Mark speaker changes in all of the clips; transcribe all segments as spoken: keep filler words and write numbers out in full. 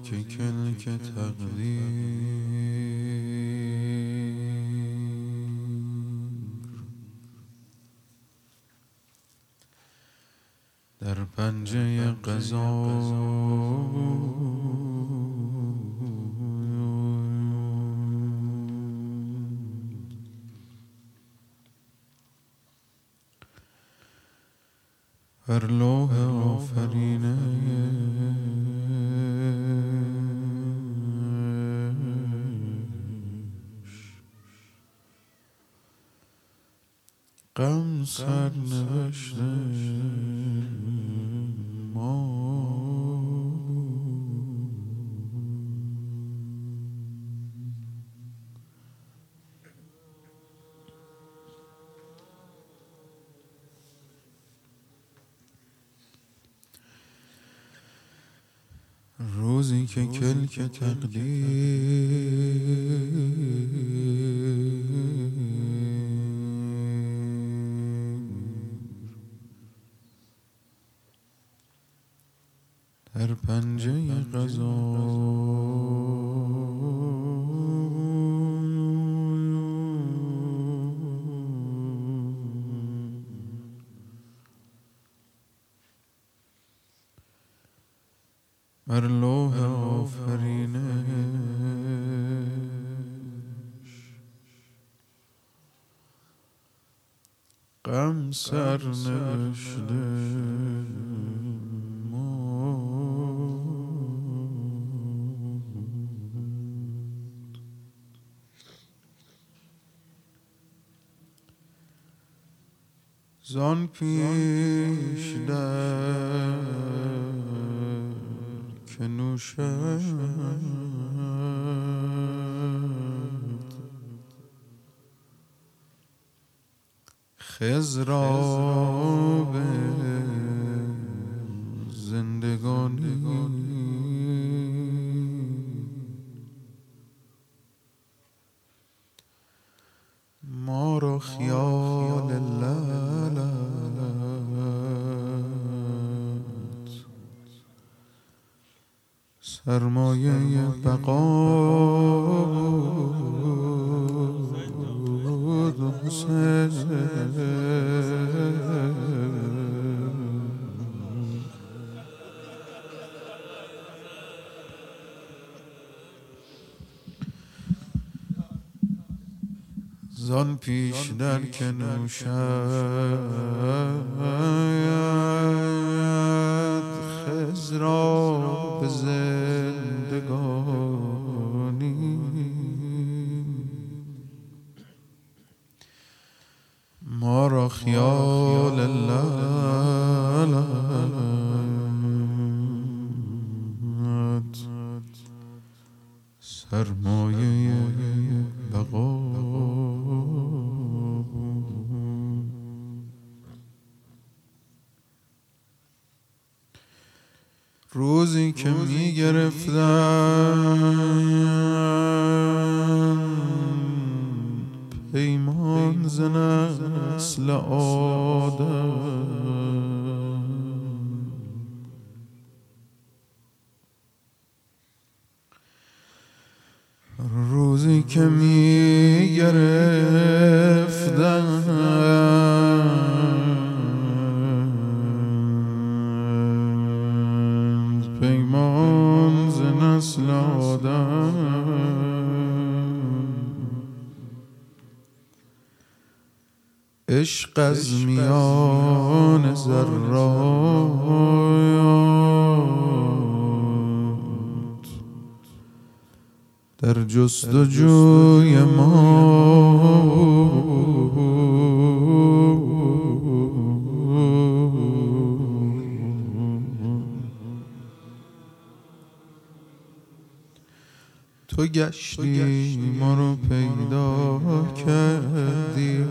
Speaker 1: که کلک تقدیر در پنجه قضا بر لوح آفرینش غم سر نوشته ما روزی که کلک تقدیر در پنجه قضا بر لوح آفرینش غم سر نوشته زان پیش در که نوشد خضراب زندگانی ما را خیال لالت سرمایه بقا بود حسین زان پیش در که نوشد خضراب زندگانی ما را خیال لالت سرمایه بقا روزی که می گرفتن پیمان ز نسل آدم روزی که می گرفتن پیمان ز نسل آدم عشق از میان ذرات در جستجوی ما تو گشتی ما رو پیدا کردی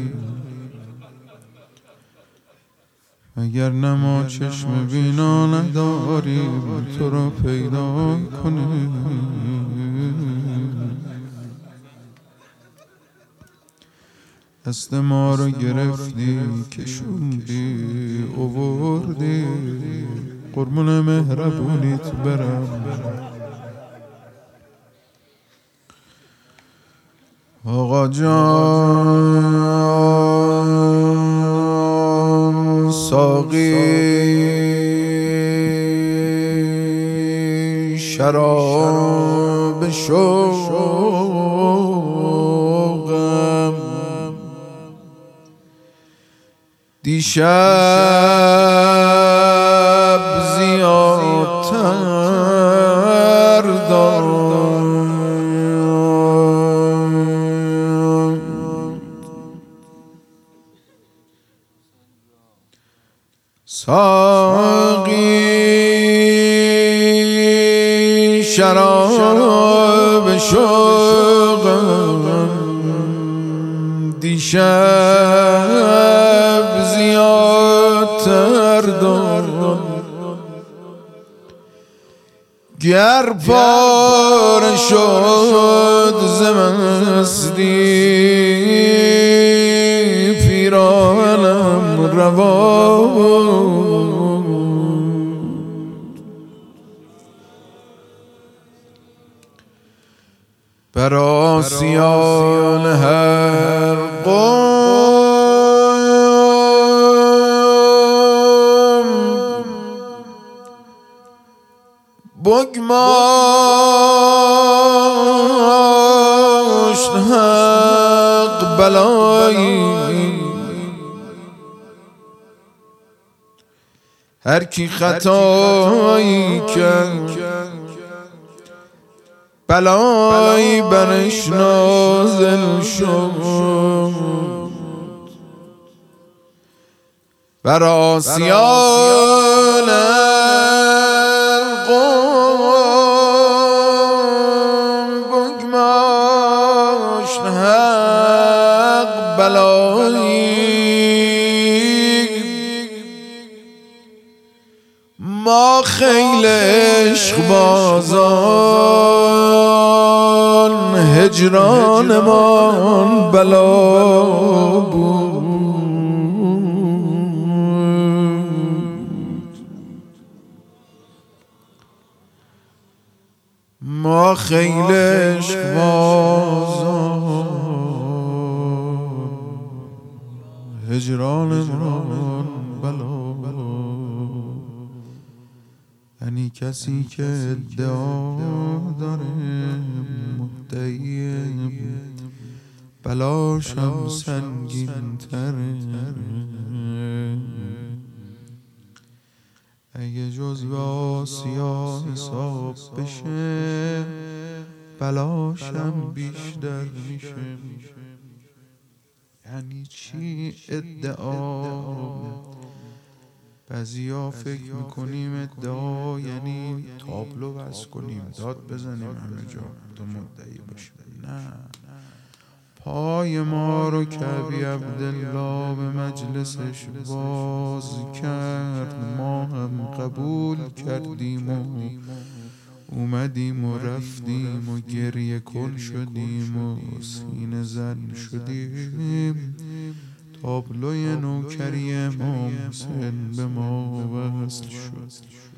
Speaker 1: اگر نه ما چشم بینا نداریم تو رو پیدا کنیم دست ما رو گرفتی کشوندی آوردی قربون مهربونیت برم آقا جان ساقی شراب شوقم دیشب زیادتر داد ساقی شراب شوقم دیشب زیادتر داد گر پاره شد ز مستی پیراهنم روا بر آسیان هر قوم بگماشت حق بلایی هر کی خطایی کرد بلایی برش نازل شد بر آسیان قوم بگماشت حق بلایی ما خیل عشق بازان هجرانمان بلا بود ما خیل عشق بازان هجرانمان بلا یعنی کسی که ادعا داره مدعی بلاشم سنگین تره اگه جزو آسیا حساب بشه بلاشم بیشتر میشه یعنی چی ادعا بعضیا فکر میکنیم ادعا یعنی تابلو بس کنیم داد بزنیم همه جا تو مدعی باشیم نه پای ما رو کعبی عبدالله به مجلسش باز کرد ما هم قبول کردیم و اومدیم و رفتیم و گریه کن شدیم و سینه زن شدیم تابلوی نوکری امام حسین به ما وصل شد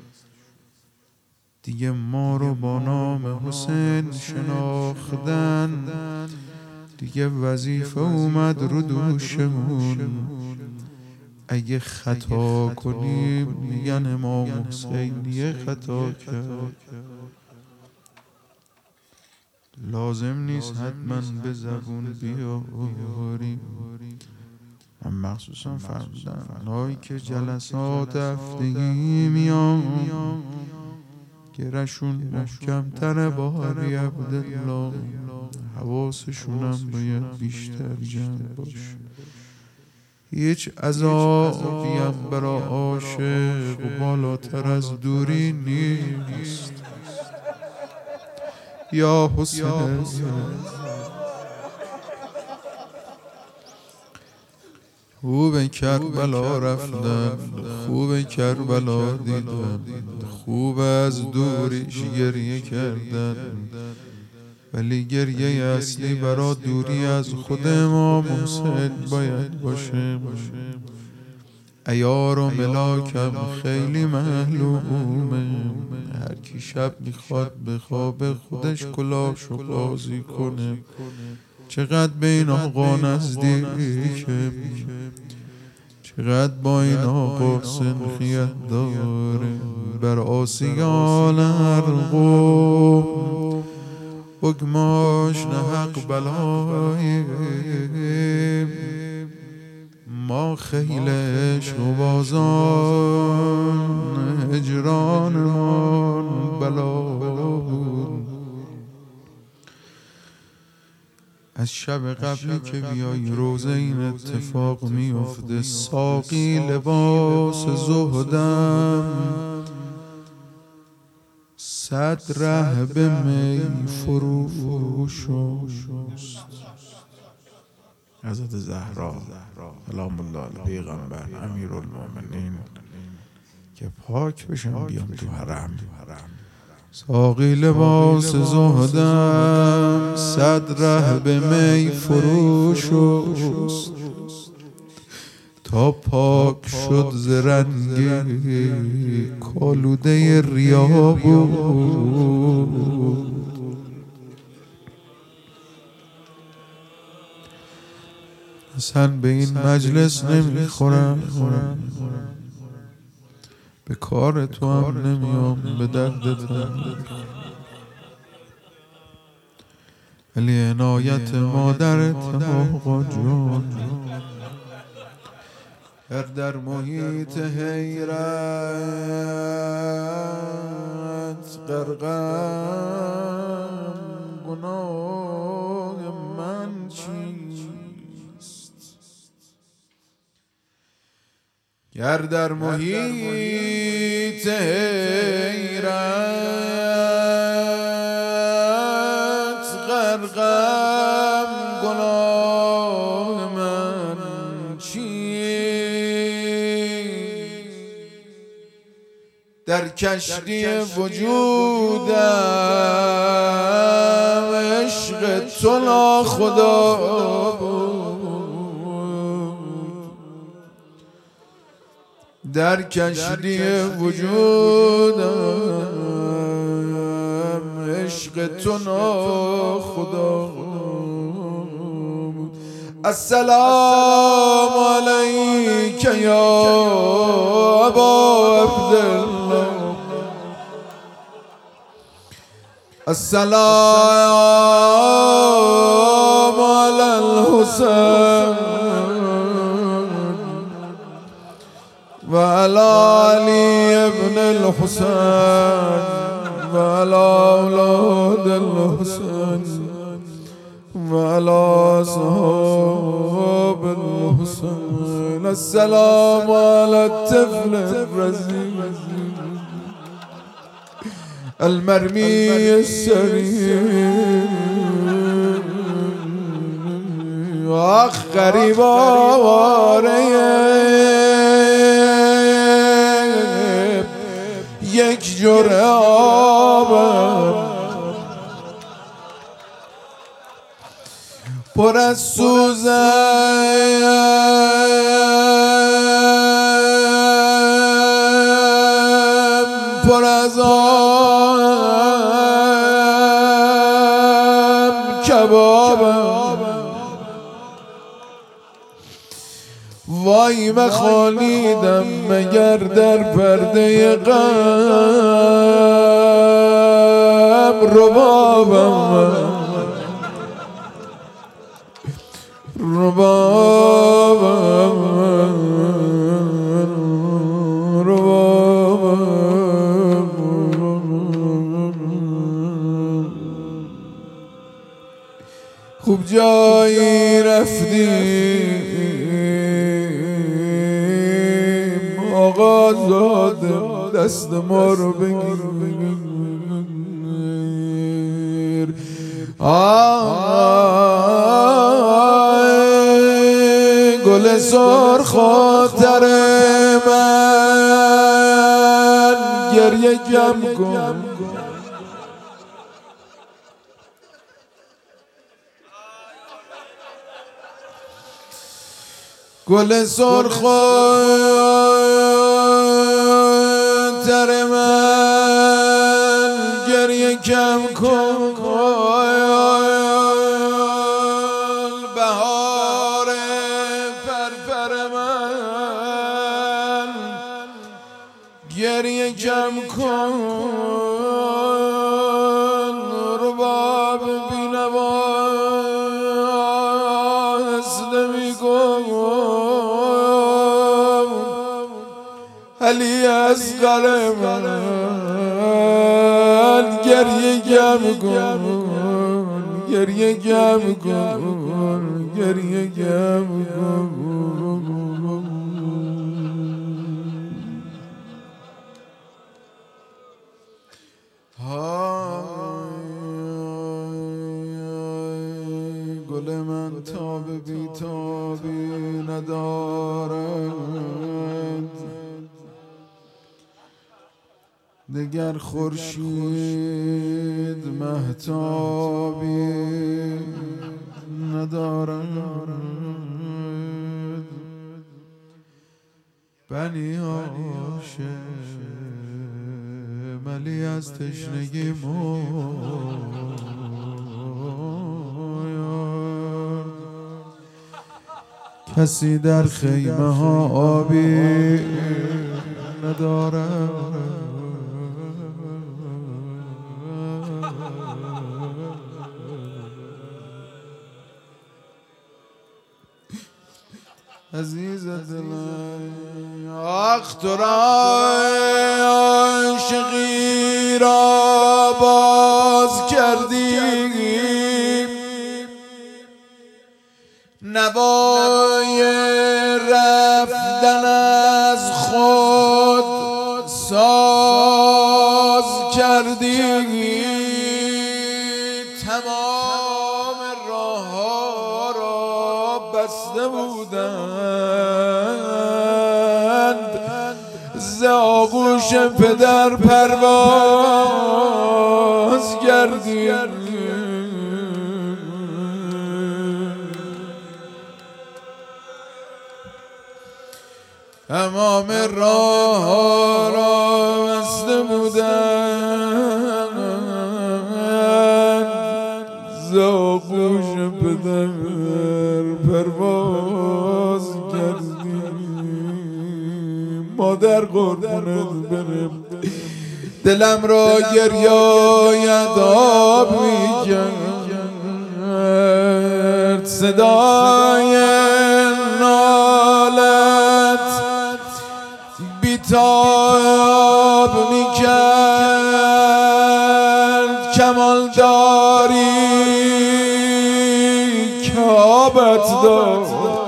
Speaker 1: دیگه ما رو با نام حسین شناختن دیگه وظیفه اومد رو دوشمون اگه خطا کنیم میگن امام حسین یه خطا کرد لازم نیست حتما به زبون بیاریم من مخصوصا فرمودن هایی که جلسات هفتگی میان گرشون محکم تره با هری عبدالله حواسشونم باید بیشتر جمع باشه هیچ عذابیم برا عاشق بالاتر از دوری نیست یا حسین خوب کربلا رفتم خوب کربلا دیدم خوب از دوریش گریه کردن ولی گریه اصلی برا دوری از خود امام حسین باید باشه عیار و ملاکم خیلی معلومه هر کی شب میخواد به خواب خودش کلاشو بازی کنه چقدر به این آقا نزدیکه، چقدر با این آقا سنخیت داره. بر آسیان ارقو بگماش نه حق بلای ما، خیل عشق و بازان هجرانمان بلا. از شب قبلی که بیای روزه این اتفاق میفته. ساقی لباس زهدم، صد ره به می فروش است. حضرت زهرا سلام الله علیها پیغمبر امیرالمومنین که پاک بشن بیام تو حرم. ساقی لباس زهدم، صد ره به می فروش است. تا پاک شد ز رنگ کالوده ریا بود. اصلا به این مجلس نمیخورم، به کار تو هم نمیام، به دردت هم، ولی عنایت مادرت آقا جان هر در محیط حیرت غرقم. گناه من چیست؟ گر در محیط حیرت غرقم، گناه من چیست؟ در کشتی وجودم عشق تو ناخدا بود. در کشتی وجودم عشق تو ناخدا بود. السلام علیک یا ابا عبدالله، السلام علی الحسین و علی علی ابن الحسین و علی اولاد الحسین و علی اصحاب الحسین. السلام علی الطفل الرضیع المرمی السریر. آخ غریبا واره یک جرعه آبم پر از سوزم، پر از آم کبابم. وای مخالیدم مگر در پرده غم ربابم، ربابم، ربابم. خوب جایی رفتیم آقا زاده، دست ما رو بگیر. گل سرخ خاطر من گریه کم کن. گل سرخ خاطر من گریه کم کن. علی اصغر من گریه گم کن گریه گم کن گریه گم کن گل من تاب بی تابی ندارد دگر خورشید مهتابی ندارد بنی عاشق ملی از تشنگی مرد کسی در خیمه ها آبی ندارد عزیز دلم آخ تو را عاشقی را باز کردی نوای رفتن از خود ساز کردی تمام راه ها را بسته بودند ز آغوش پدر پرواز کردی تمام راه را بسته بودند ز آغوش پدر پرواز کردی مادر قربونت برم دلم را گریاید آب می‌کرد صدای نالت بیتاب میکرد کمال داری که آبت داد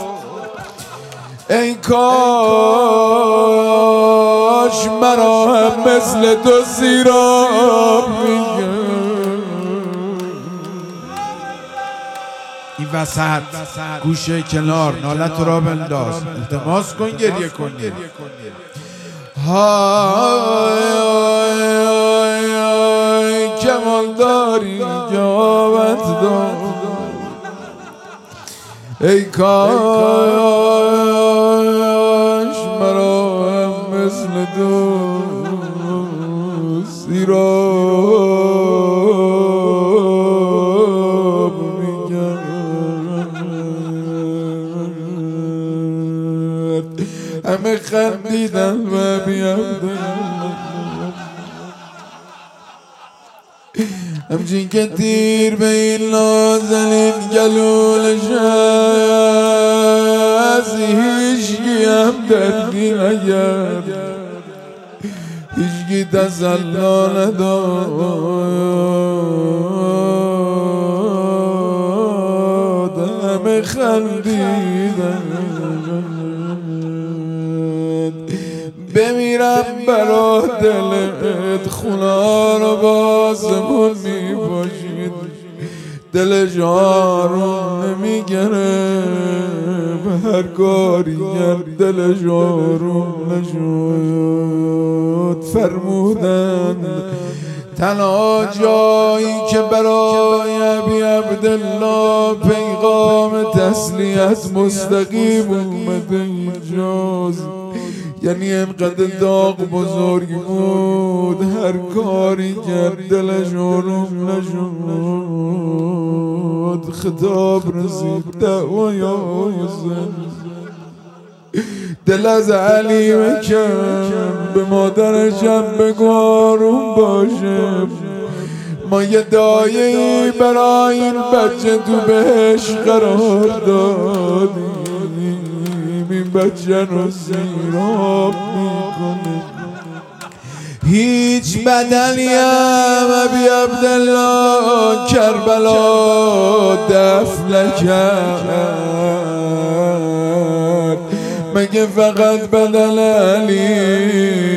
Speaker 1: ای کاش مرا هم مثل تو سیراب میکرد این وسط گوشه کنار نالت را بنداز التماس کن گریه کنی های های های کمال داری جوابت داد ای کاش مرا هم مثل تو سیراب میکرد همه خندیدن و بیام همچین که تیر به این نازنین گلولش از هیچگی هم دردی نگرد هیچگی تسلا نداد همه خندیدن بمیرم برا دلت خونا رو بازمون می باشید دل جارون نمیگره به هر کاری کرد دل جارون نشد فرمودن تنها جایی که برای ابی عبدالله پیغام تسلیت مستقیم اومده اینجاست یعنی انقدر داغ بزرگی بود هر کاری کرد دلش آروم نشد خطاب رسید دعوی حسین دل از علی بکن به مادرشم بگو آروم باشه ما یه دایه‌ای برای این بچه تو بهش قرار دادیم این بچه رو زیراب میکنه. هیچ بدنیم ابی عبدالله کربلا دفن کرد، مگه فقط بدن علی؟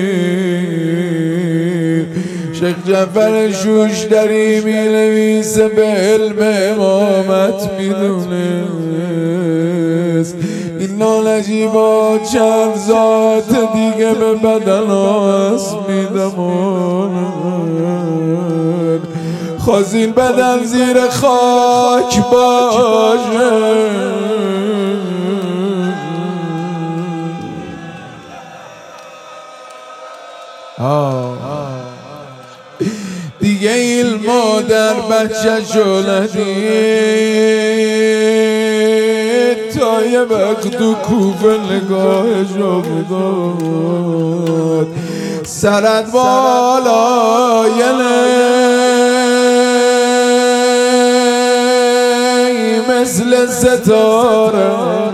Speaker 1: شیخ جعفر شوشتری می نویسه به علم امامت میدونست این نالجیبا چند ذات دیگه به بدن هست میدمون. خواست بدن زیر خاک باشه، دیگه این مادر بچه شلدید تا یه وقت تو کوفه نگاهشو بداد. سرت بالا یه مثل ستاره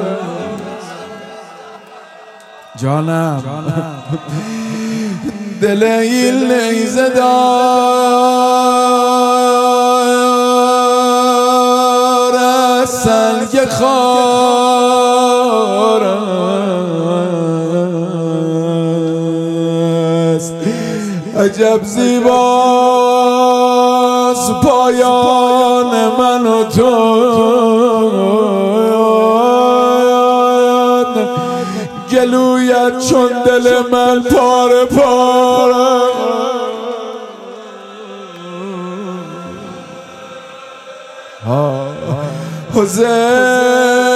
Speaker 1: جانم دل این نیزه دار سنگ خار است، عجب زیباست پایان من و تو. گلویت چون دل من پاره پاره، حسین